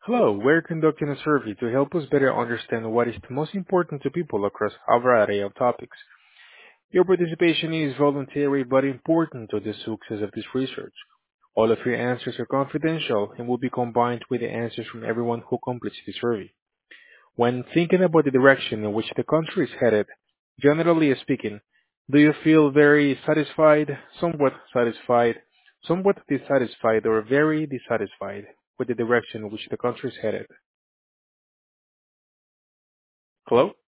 Hello, we're conducting a survey to help us better understand what is the most important to people across a variety of topics. Your participation is voluntary but important to the success of this research. All of your answers are confidential and will be combined with the answers from everyone who completes the survey. When thinking about the direction in which the country is headed, generally speaking, do you feel very somewhat dissatisfied, or very dissatisfied with the direction in which the country is headed? Hello?